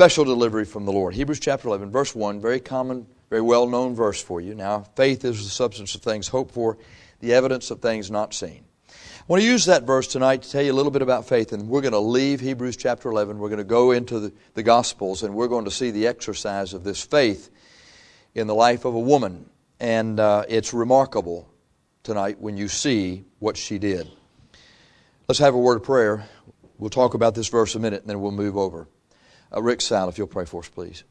special delivery from the Lord. Hebrews chapter 11, verse 1, very common, very well-known verse for you. Now, faith is the substance of things hoped for, the evidence of things not seen. I want to use that verse tonight to tell you a little bit about faith, and we're going to leave Hebrews chapter 11. We're going to go into the Gospels, and we're going to see the exercise of this faith in the life of a woman. And it's remarkable tonight when you see what she did. Let's have a word of prayer. We'll talk about this verse in a minute, and then we'll move over. Rick Sal, if you'll pray for us, please.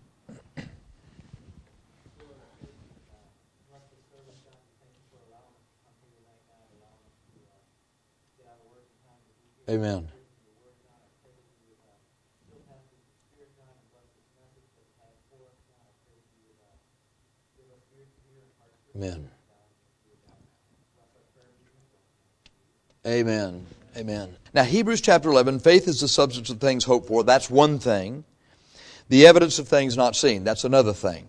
Amen. Amen. Amen. Amen. Now, Hebrews chapter 11, faith is the substance of things hoped for. That's one thing. The evidence of things not seen. That's another thing.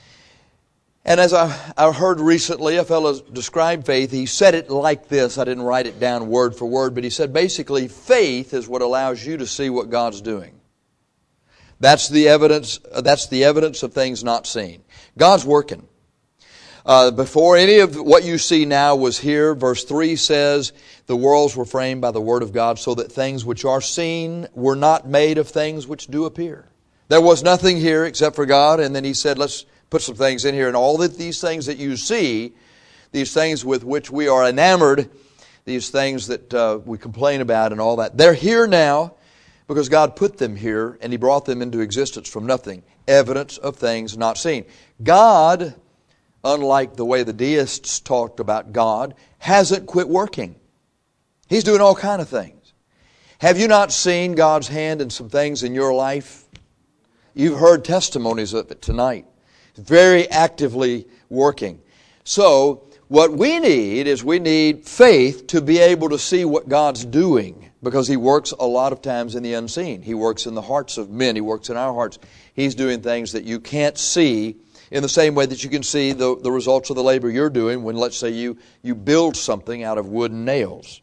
And as I heard recently, a fellow describe faith. He said it like this. I didn't write it down word for word, but he said basically faith is what allows you to see what God's doing. That's the evidence of things not seen. God's working. Before any of what you see now was here, verse 3 says, the worlds were framed by the Word of God, so that things which are seen were not made of things which do appear. There was nothing here except for God, and then he said, let's put some things in here. And all that these things that you see, these things with which we are enamored, these things that we complain about and all that, they're here now because God put them here and He brought them into existence from nothing. Evidence of things not seen. God, unlike the way the deists talked about God, hasn't quit working. He's doing all kinds of things. Have you not seen God's hand in some things in your life? You've heard testimonies of it tonight. Very actively working. So, what we need is we need faith to be able to see what God's doing, because He works a lot of times in the unseen. He works in the hearts of men. He works in our hearts. He's doing things that you can't see in the same way that you can see the results of the labor you're doing when, let's say, you build something out of wood and nails.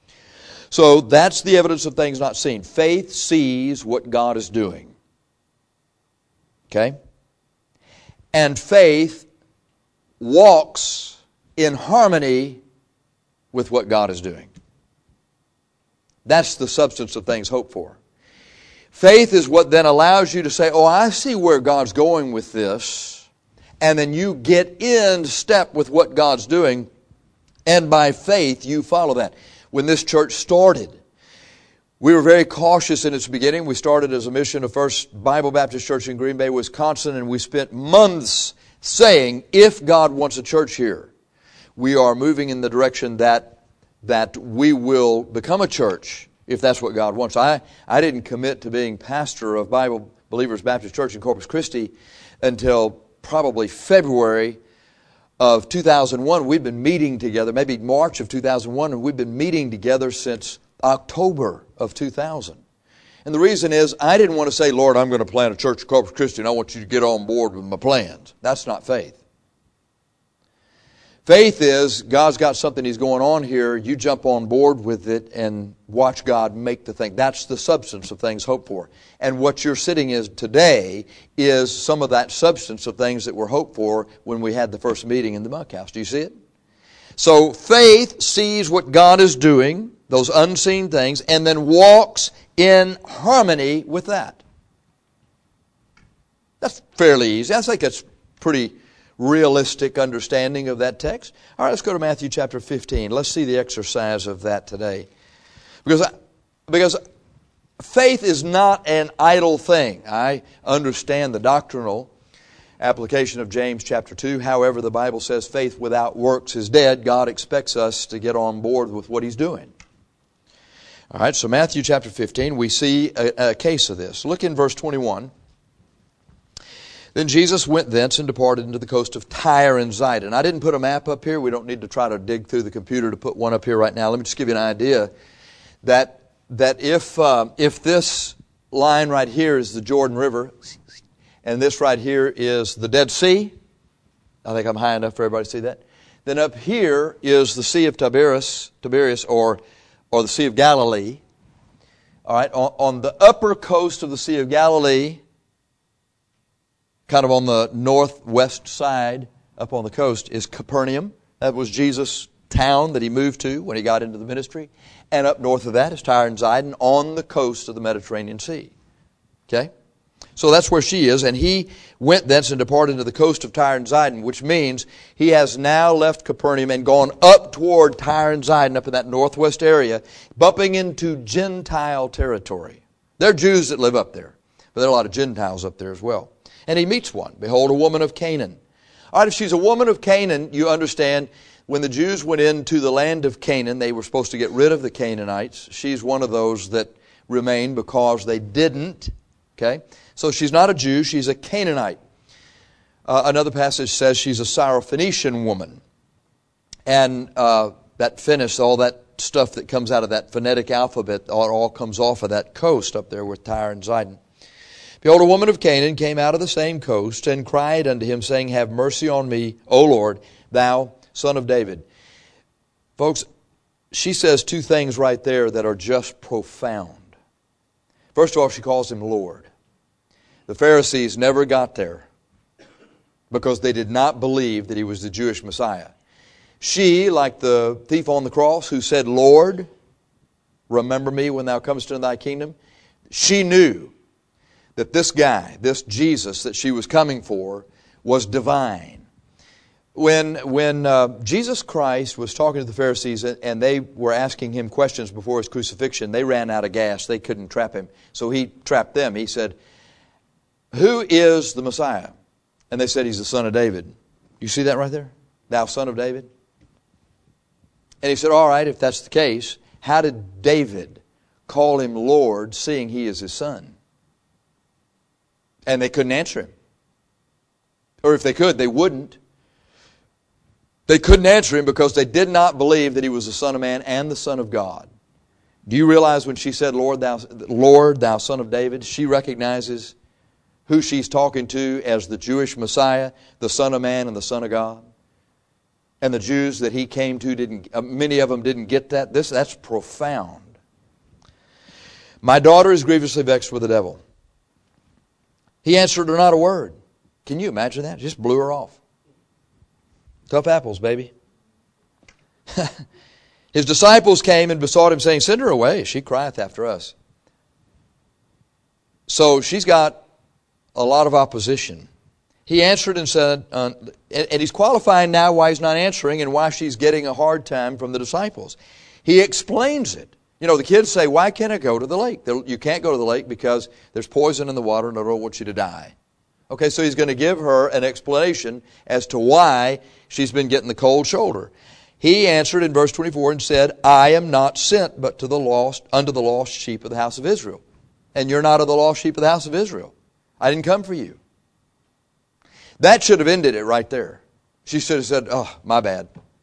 So that's the evidence of things not seen. Faith sees what God is doing. Okay? And faith walks in harmony with what God is doing. That's the substance of things hoped for. Faith is what then allows you to say, oh, I see where God's going with this. And then you get in step with what God's doing. And by faith, you follow that. When this church started, we were very cautious in its beginning. We started as a mission of First Bible Baptist Church in Green Bay, Wisconsin, and we spent months saying, if God wants a church here, we are moving in the direction that we will become a church, if that's what God wants. I didn't commit to being pastor of Bible Believers Baptist Church in Corpus Christi until probably February of 2001. We've been meeting together, maybe March of 2001, and we've been meeting together since October of 2000. And the reason is, I didn't want to say, Lord, I'm going to plant a church in Corpus Christi and I want you to get on board with my plans. That's not faith. Faith is, God's got something He's going on here, you jump on board with it and watch God make the thing. That's the substance of things hoped for. And what you're sitting is today is some of that substance of things that were hoped for when we had the first meeting in the Muckhouse. Do you see it? So faith sees what God is doing, those unseen things, and then walks in harmony with that. That's fairly easy. I think that's pretty realistic understanding of that text. All right, let's go to Matthew chapter 15. Let's see the exercise of that today. Because faith is not an idle thing. I understand the doctrinal application of James chapter 2. However, the Bible says faith without works is dead. God expects us to get on board with what He's doing. All right, so Matthew chapter 15, we see a case of this. Look in verse 21. Then Jesus went thence and departed into the coast of Tyre and Zidon. I didn't put a map up here. We don't need to try to dig through the computer to put one up here right now. Let me just give you an idea that if this line right here is the Jordan River, and this right here is the Dead Sea, I think I'm high enough for everybody to see that. Then up here is the Sea of Tiberias, or the Sea of Galilee. All right, on the upper coast of the Sea of Galilee, kind of on the northwest side, up on the coast, is Capernaum. That was Jesus' town that he moved to when he got into the ministry. And up north of that is Tyre and Zidon on the coast of the Mediterranean Sea. Okay? So that's where she is. And he went thence and departed to the coast of Tyre and Zidon, which means he has now left Capernaum and gone up toward Tyre and Zidon, up in that northwest area, bumping into Gentile territory. There are Jews that live up there, but there are a lot of Gentiles up there as well. And he meets one. Behold, a woman of Canaan. All right, if she's a woman of Canaan, you understand when the Jews went into the land of Canaan, they were supposed to get rid of the Canaanites. She's one of those that remained because they didn't. Okay? So she's not a Jew, she's a Canaanite. Another passage says she's a Syrophoenician woman. And that Finnish, all that stuff that comes out of that phonetic alphabet, all comes off of that coast up there with Tyre and Zidon. Behold, a woman of Canaan came out of the same coast and cried unto him, saying, Have mercy on me, O Lord, thou Son of David. Folks, she says two things right there that are just profound. First of all, she calls him Lord. The Pharisees never got there because they did not believe that he was the Jewish Messiah. She, like the thief on the cross who said, Lord, remember me when thou comest into thy kingdom, she knew that this guy, this Jesus that she was coming for, was divine. When Jesus Christ was talking to the Pharisees and they were asking him questions before his crucifixion, they ran out of gas. They couldn't trap him. So he trapped them. He said, Who is the Messiah? And they said, He's the Son of David. You see that right there? Thou Son of David? And he said, all right, if that's the case, how did David call him Lord, seeing he is his son? And they couldn't answer him. Or if they could, they wouldn't. They couldn't answer him because they did not believe that he was the Son of Man and the Son of God. Do you realize when she said, Lord, thou Son of David, she recognizes who she's talking to as the Jewish Messiah, the Son of Man and the Son of God? And the Jews that he came to, many of them didn't get that. That's profound. My daughter is grievously vexed with the devil. He answered her not a word. Can you imagine that? Just blew her off. Tough apples, baby. His disciples came and besought him, saying, Send her away. She crieth after us. So she's got a lot of opposition. He answered and said, and he's qualifying now why he's not answering and why she's getting a hard time from the disciples. He explains it. You know, the kids say, why can't I go to the lake? You can't go to the lake because there's poison in the water and I don't want you to die. Okay, so he's going to give her an explanation as to why she's been getting the cold shoulder. He answered in verse 24 and said, I am not sent but to the lost, unto the lost sheep of the house of Israel. And you're not of the lost sheep of the house of Israel. I didn't come for you. That should have ended it right there. She should have said, oh, my bad.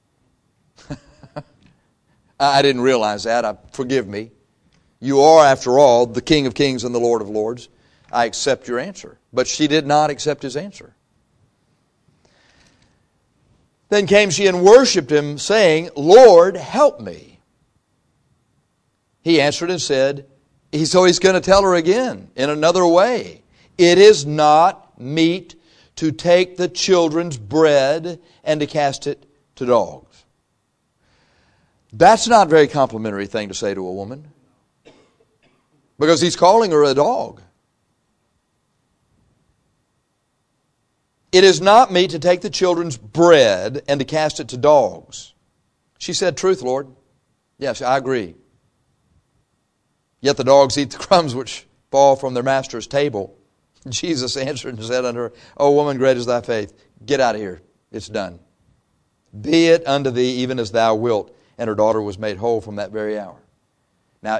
I didn't realize that. Forgive me. You are, after all, the King of Kings and the Lord of Lords. I accept your answer. But she did not accept his answer. Then came she and worshipped him, saying, Lord, help me. He answered and said, so he's going to tell her again in another way. It is not meet to take the children's bread and to cast it to dogs. That's not a very complimentary thing to say to a woman. Because he's calling her a dog. It is not meet to take the children's bread and to cast it to dogs. She said, Truth, Lord. Yes, I agree. Yet the dogs eat the crumbs which fall from their master's table. Jesus answered and said unto her, O woman, great is thy faith. Get out of here. It's done. Be it unto thee even as thou wilt. And her daughter was made whole from that very hour. Now,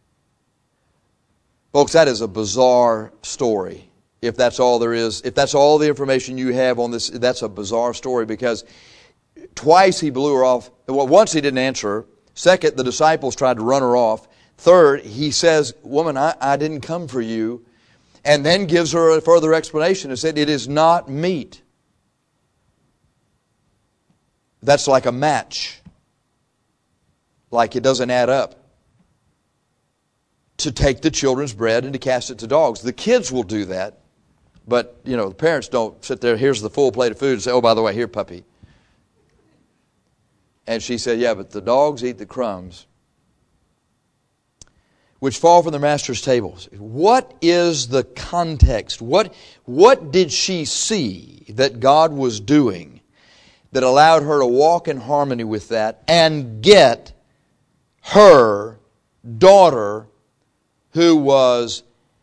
folks, that is a bizarre story. If that's all there is, if that's all the information you have on this, that's a bizarre story because twice he blew her off. Well, once he didn't answer her. Second, the disciples tried to run her off. Third, he says, woman, I didn't come for you. And then gives her a further explanation and said, it is not meet. That's like a match. Like it doesn't add up. To take the children's bread and to cast it to dogs. The kids will do that. But, the parents don't sit there, here's the full plate of food, and say, oh, by the way, here, puppy. And she said, yeah, but the dogs eat the crumbs which fall from their master's tables. What is the context? What did she see that God was doing that allowed her to walk in harmony with that and get her daughter, who was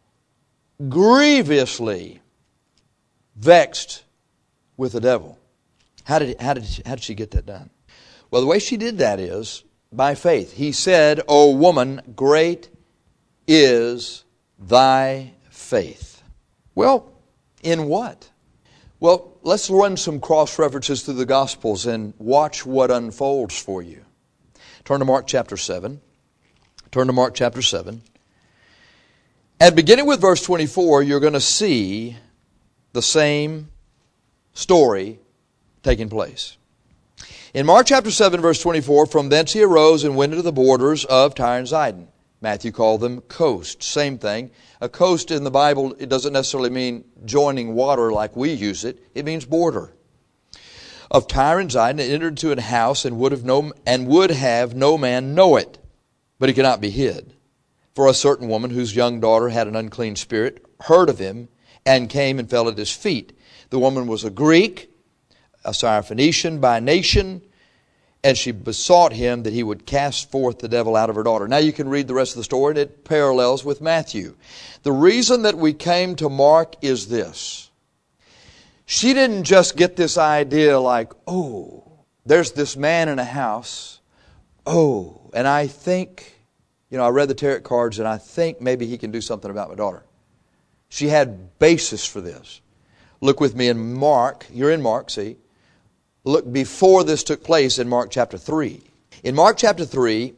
grievously vexed with the devil? How did she get that done? Well, the way she did that is by faith. He said, O woman, great is thy faith. Well, in what? Well, let's run some cross-references through the Gospels and watch what unfolds for you. Turn to Mark chapter 7. Turn to Mark chapter 7. And beginning with verse 24, you're going to see the same story taking place. In Mark chapter 7, verse 24, from thence he arose and went into the borders of Tyre and Sidon. Matthew called them coasts. Same thing. A coast in the Bible, it doesn't necessarily mean joining water like we use it. It means border. Of Tyre and Sidon, and entered into a house and would have no man know it, but he could not be hid. For a certain woman whose young daughter had an unclean spirit heard of him and came and fell at his feet. The woman was a Greek, a Syrophoenician by nation, and she besought him that he would cast forth the devil out of her daughter. Now you can read the rest of the story, and it parallels with Matthew. The reason that we came to Mark is this. She didn't just get this idea like, oh, there's this man in a house. Oh, and I think, I read the tarot cards, and I think maybe he can do something about my daughter. She had basis for this. Look with me in Mark. You're in Mark, see? Look before this took place in Mark chapter 3. In Mark chapter 3,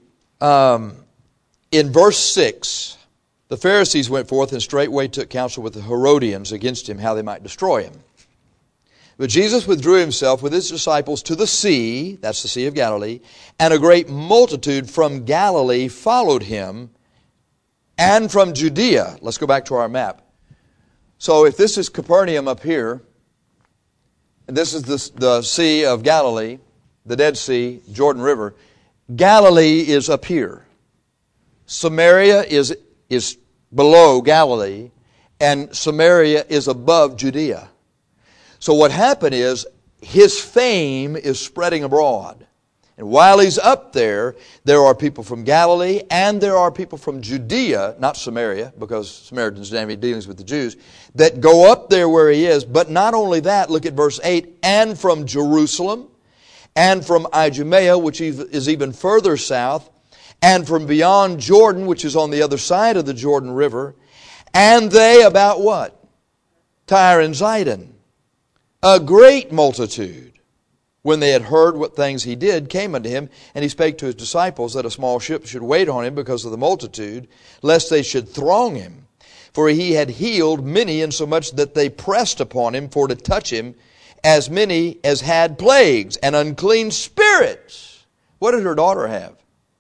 in verse 6, the Pharisees went forth and straightway took counsel with the Herodians against him, how they might destroy him. But Jesus withdrew himself with his disciples to the sea, that's the Sea of Galilee, and a great multitude from Galilee followed him, and from Judea. Let's go back to our map. So if this is Capernaum up here, and this is the Sea of Galilee, the Dead Sea, Jordan River. Galilee is up here. Samaria is below Galilee, and Samaria is above Judea. So what happened is, his fame is spreading abroad. And while he's up there, there are people from Galilee and there are people from Judea, not Samaria, because Samaritans didn't have any dealings with the Jews, that go up there where he is. But not only that, look at verse 8, and from Jerusalem, and from Idumea, which is even further south, and from beyond Jordan, which is on the other side of the Jordan River, and they about what? Tyre and Sidon. A great multitude, when they had heard what things he did, came unto him, and he spake to his disciples that a small ship should wait on him because of the multitude, lest they should throng him. For he had healed many, insomuch that they pressed upon him for to touch him, as many as had plagues and unclean spirits. What did her daughter have?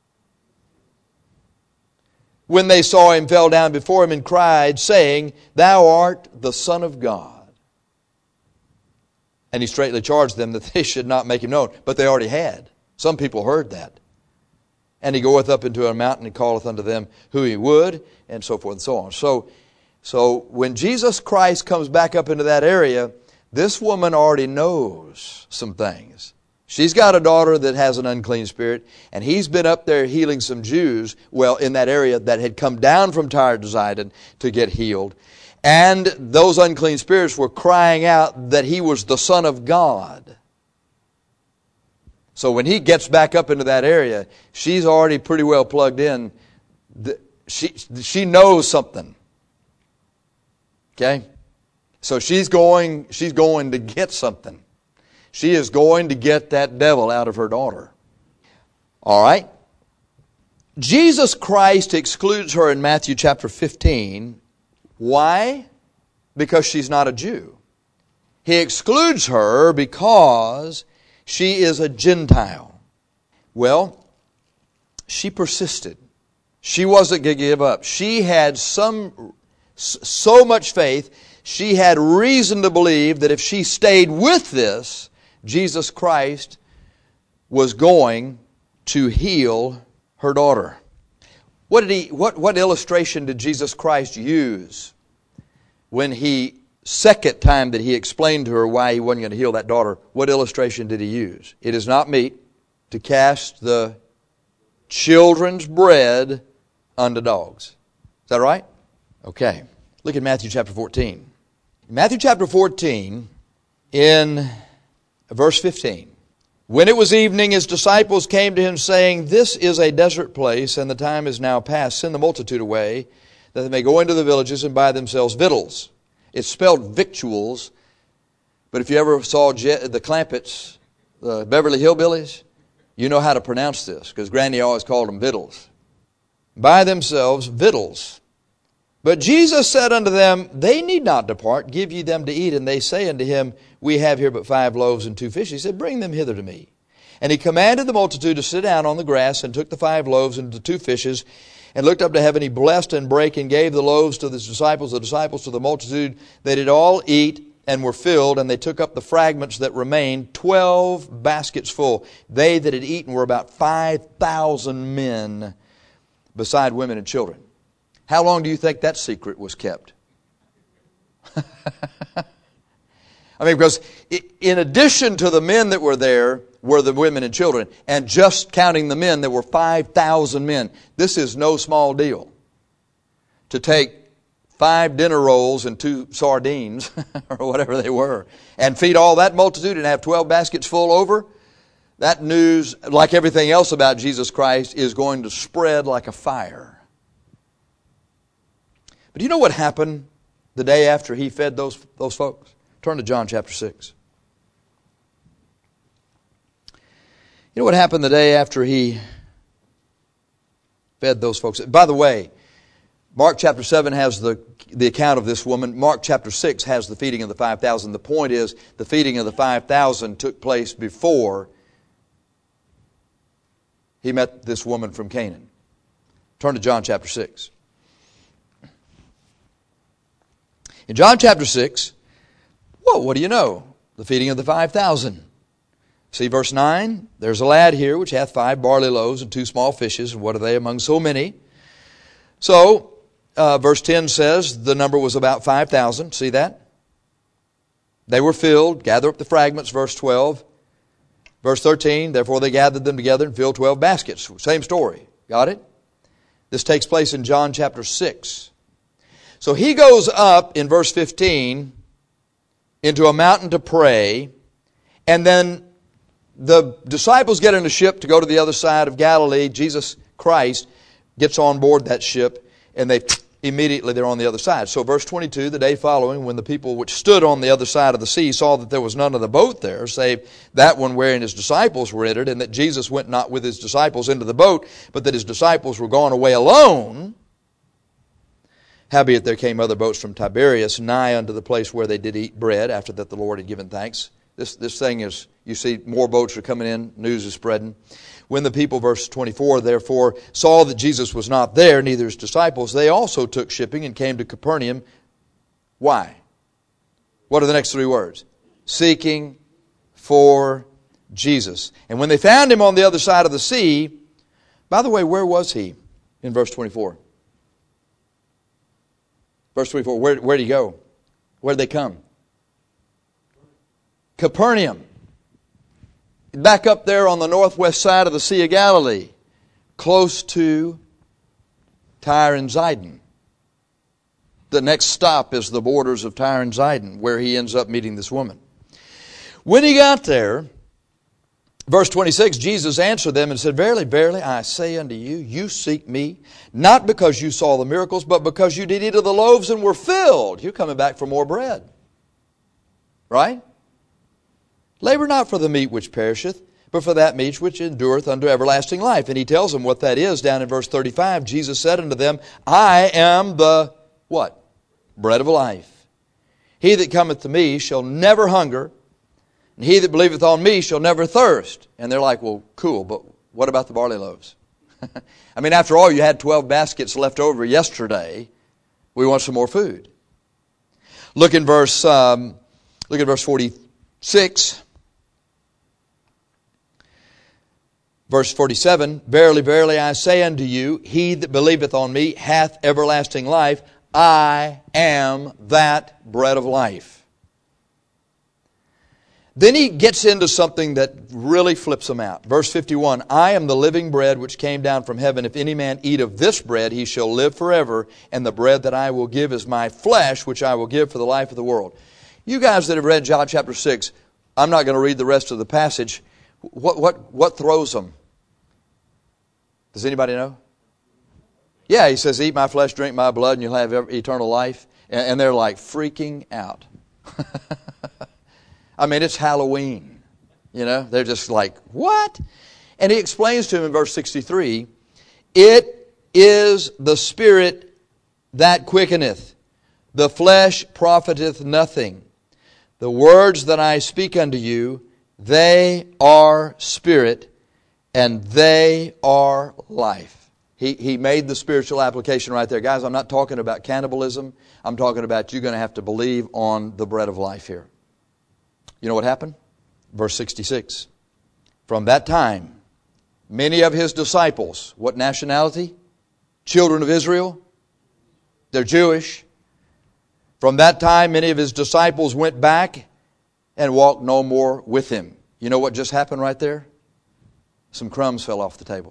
When they saw him, fell down before him and cried, saying, Thou art the Son of God. And he straightly charged them that they should not make him known. But they already had. Some people heard that. And he goeth up into a mountain and calleth unto them who he would, and so forth and so on. So when Jesus Christ comes back up into that area, this woman already knows some things. She's got a daughter that has an unclean spirit, and he's been up there healing some Jews, in that area that had come down from Tyre to Sidon to get healed. And those unclean spirits were crying out that he was the Son of God. So when he gets back up into that area, she's already pretty well plugged in. She knows something. Okay? So she's going to get something. She is going to get that devil out of her daughter. All right? Jesus Christ excludes her in Matthew chapter 15. Why? Because she's not a Jew. He excludes her because she is a Gentile. Well, she persisted. She wasn't going to give up. She had so much faith. she had reason to believe that if she stayed with this, Jesus Christ was going to heal her daughter. What illustration did Jesus Christ use when second time that he explained to her why he wasn't going to heal that daughter? What illustration did he use? It is not meet to cast the children's bread unto dogs. Is that right? Okay. Look at Matthew chapter 14. In Matthew chapter 14, in verse 15. When it was evening, his disciples came to him, saying, This is a desert place, and the time is now past. Send the multitude away, that they may go into the villages and buy themselves victuals. It's spelled victuals, but if you ever saw the Clampetts, the Beverly Hillbillies, you know how to pronounce this, because Granny always called them victuals. Buy themselves victuals. But Jesus said unto them, They need not depart, give ye them to eat. And they say unto him, We have here but 5 loaves and 2 fishes. He said, Bring them hither to me. And he commanded the multitude to sit down on the grass, and took the 5 loaves and the 2 fishes, and looked up to heaven. He blessed and brake, and gave the loaves to the disciples to the multitude. They did all eat, and were filled, and they took up the fragments that remained, 12 baskets full. They that had eaten were about 5,000 men, beside women and children. How long do you think that secret was kept? I mean, because in addition to the men that were there were the women and children, and just counting the men, there were 5,000 men. This is no small deal. To take 5 dinner rolls and 2 sardines, or whatever they were, and feed all that multitude and have 12 baskets full over, that news, like everything else about Jesus Christ, is going to spread like a fire. But do you know what happened the day after he fed those folks? Turn to John chapter 6. You know what happened the day after he fed those folks? By the way, Mark chapter 7 has the account of this woman. Mark chapter 6 has the feeding of the 5,000. The point is, the feeding of the 5,000 took place before he met this woman from Canaan. Turn to John chapter 6. In John chapter 6, well, what do you know? The feeding of the 5,000. See verse 9? There's a lad here which hath 5 barley loaves and 2 small fishes. And what are they among so many? So, verse 10 says the number was about 5,000. See that? They were filled. Gather up the fragments. Verse 12. Verse 13. Therefore they gathered them together and filled 12 baskets. Same story. Got it? This takes place in John chapter 6. So he goes up in verse 15 into a mountain to pray, and then the disciples get in a ship to go to the other side of Galilee. Jesus Christ gets on board that ship, and they're on the other side. So verse 22, the day following, when the people which stood on the other side of the sea saw that there was none of the boat there, save that one wherein his disciples were entered, and that Jesus went not with his disciples into the boat, but that his disciples were gone away alone, howbeit there came other boats from Tiberias nigh unto the place where they did eat bread, after that the Lord had given thanks. This thing is, you see, more boats are coming in, news is spreading. When the people, verse 24, therefore saw that Jesus was not there, neither his disciples, they also took shipping and came to Capernaum. Why? What are the next 3 words? Seeking for Jesus. And when they found him on the other side of the sea, by the way, where was he in verse 24? Verse 24, where did he go? Where did they come? Capernaum. Back up there on the northwest side of the Sea of Galilee, close to Tyre and Zidon. The next stop is the borders of Tyre and Zidon, where he ends up meeting this woman. When he got there, verse 26, Jesus answered them and said, Verily, verily, I say unto you, you seek me, not because you saw the miracles, but because you did eat of the loaves and were filled. You're coming back for more bread. Right? Labor not for the meat which perisheth, but for that meat which endureth unto everlasting life. And he tells them what that is down in verse 35. Jesus said unto them, I am the, what? Bread of life. He that cometh to me shall never hunger, and he that believeth on me shall never thirst. And they're like, well, cool, but what about the barley loaves? I mean, after all, you had 12 baskets left over yesterday. We want some more food. Look in verse 46. Verse 47, Verily, verily, I say unto you, he that believeth on me hath everlasting life. I am that bread of life. Then he gets into something that really flips him out. Verse 51, I am the living bread which came down from heaven. If any man eat of this bread, he shall live forever. And the bread that I will give is my flesh, which I will give for the life of the world. You guys that have read John chapter 6, I'm not going to read the rest of the passage. What throws them? Does anybody know? Yeah, he says, eat my flesh, drink my blood, and you'll have eternal life. And they're like freaking out. I mean, it's Halloween. You know, they're just like, what? And he explains to him in verse 63, it is the Spirit that quickeneth. The flesh profiteth nothing. The words that I speak unto you, they are spirit, and they are life. He made the spiritual application right there. Guys, I'm not talking about cannibalism. I'm talking about you're going to have to believe on the bread of life here. You know what happened? Verse 66. From that time, many of his disciples, what nationality? Children of Israel. They're Jewish. From that time, many of his disciples went back and walked no more with him. You know what just happened right there? Some crumbs fell off the table.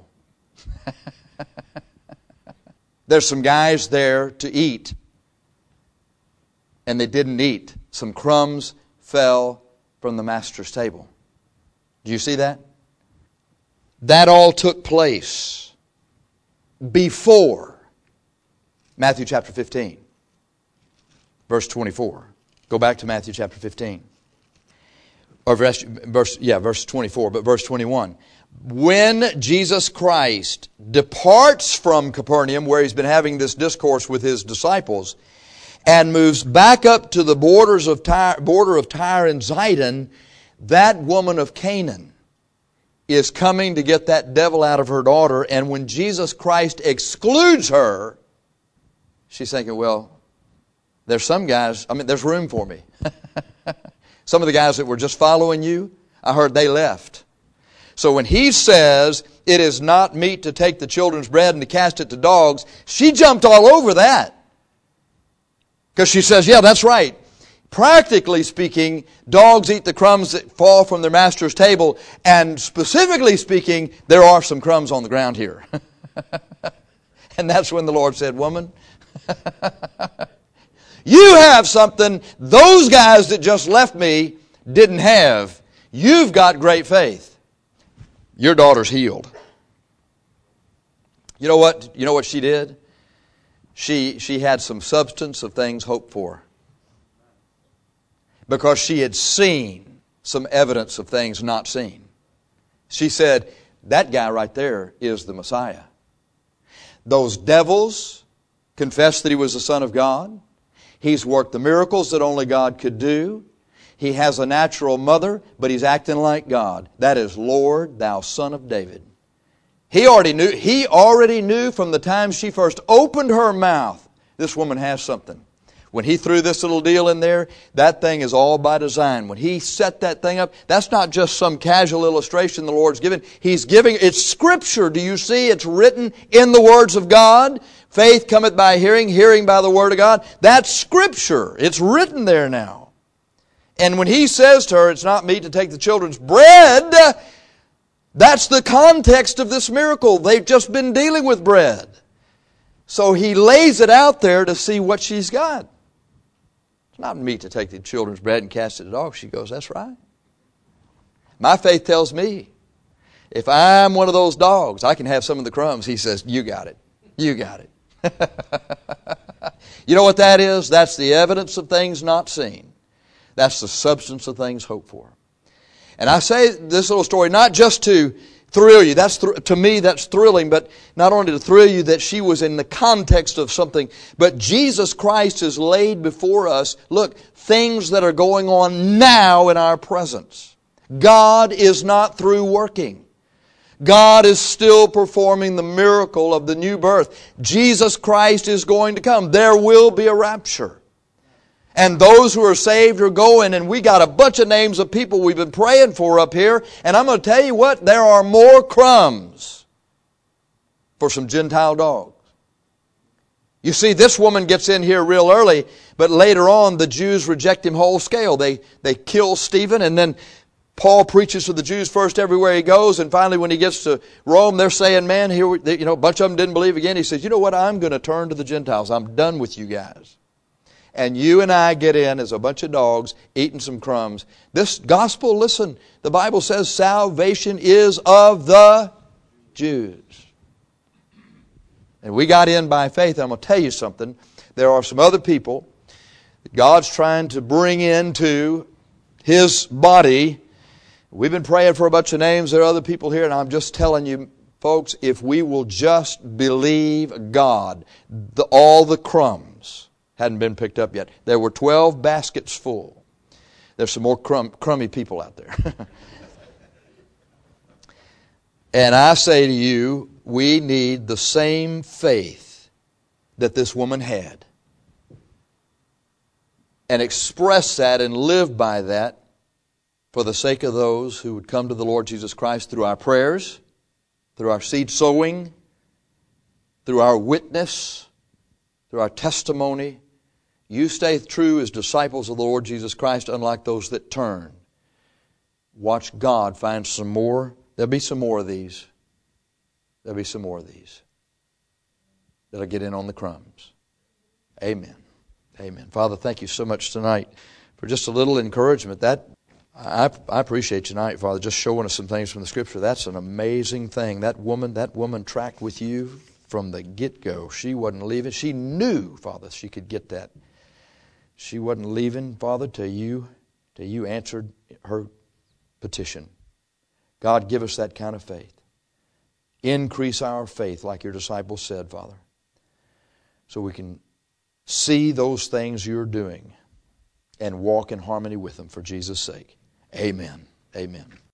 There's some guys there to eat, and they didn't eat. Some crumbs fell from the master's table. Do you see that? That all took place before Matthew chapter 15, verse 24. Go back to Matthew chapter 15. Or verse 24, but verse 21. When Jesus Christ departs from Capernaum, where he's been having this discourse with his disciples, and moves back up to the border of Tyre and Zidon, that woman of Canaan is coming to get that devil out of her daughter. And when Jesus Christ excludes her, she's thinking, well, there's some guys, there's room for me. Some of the guys that were just following you, I heard they left. So when he says, it is not meet to take the children's bread and to cast it to dogs, she jumped all over that. Because she says, yeah, that's right. Practically speaking, dogs eat the crumbs that fall from their master's table. And specifically speaking, there are some crumbs on the ground here. And that's when the Lord said, woman, you have something those guys that just left me didn't have. You've got great faith. Your daughter's healed. You know what? You know what she did? She had some substance of things hoped for. Because she had seen some evidence of things not seen. She said, that guy right there is the Messiah. Those devils confessed that he was the Son of God. He's worked the miracles that only God could do. He has a natural mother, but he's acting like God. That is, Lord, thou Son of David. He already knew from the time she first opened her mouth, this woman has something. When he threw this little deal in there, that thing is all by design. When he set that thing up, that's not just some casual illustration the Lord's given. He's giving, it's Scripture. Do you see? It's written in the words of God. Faith cometh by hearing, hearing by the Word of God. That's Scripture. It's written there now. And when he says to her, it's not meet to take the children's bread, that's the context of this miracle. They've just been dealing with bread. So he lays it out there to see what she's got. It's not meet to take the children's bread and cast it to dogs. She goes, that's right. My faith tells me, if I'm one of those dogs, I can have some of the crumbs. He says, you got it. You got it. You know what that is? That's the evidence of things not seen. That's the substance of things hoped for. And I say this little story not just to thrill you. To me, that's thrilling, but not only to thrill you that she was in the context of something, but Jesus Christ has laid before us, look, things that are going on now in our presence. God is not through working. God is still performing the miracle of the new birth. Jesus Christ is going to come. There will be a rapture. And those who are saved are going, and we got a bunch of names of people we've been praying for up here. And I'm going to tell you what, there are more crumbs for some Gentile dogs. You see, this woman gets in here real early, but later on the Jews reject him whole scale. They kill Stephen, and then Paul preaches to the Jews first everywhere he goes, and finally when he gets to Rome, they're saying, man, here, a bunch of them didn't believe again. He says, you know what, I'm going to turn to the Gentiles. I'm done with you guys. And you and I get in as a bunch of dogs eating some crumbs. This gospel, listen, the Bible says salvation is of the Jews. And we got in by faith. I'm going to tell you something. There are some other people that God's trying to bring into His body. We've been praying for a bunch of names. There are other people here, and I'm just telling you, folks, if we will just believe God, all the crumbs hadn't been picked up yet. There were 12 baskets full. There's some more crummy people out there. And I say to you, we need the same faith that this woman had. And express that and live by that for the sake of those who would come to the Lord Jesus Christ through our prayers, through our seed sowing, through our witness, through our testimony. You stay true as disciples of the Lord Jesus Christ, unlike those that turn. Watch God find some more. There'll be some more of these. There'll be some more of these that'll get in on the crumbs. Amen. Amen. Father, thank you so much tonight for just a little encouragement. I appreciate tonight, Father, just showing us some things from the Scripture. That's an amazing thing. That woman tracked with you from the get-go. She wasn't leaving. She knew, Father, she could get that. She wasn't leaving, Father, till you answered her petition. God, give us that kind of faith. Increase our faith, like your disciples said, Father, so we can see those things you're doing and walk in harmony with them for Jesus' sake. Amen. Amen.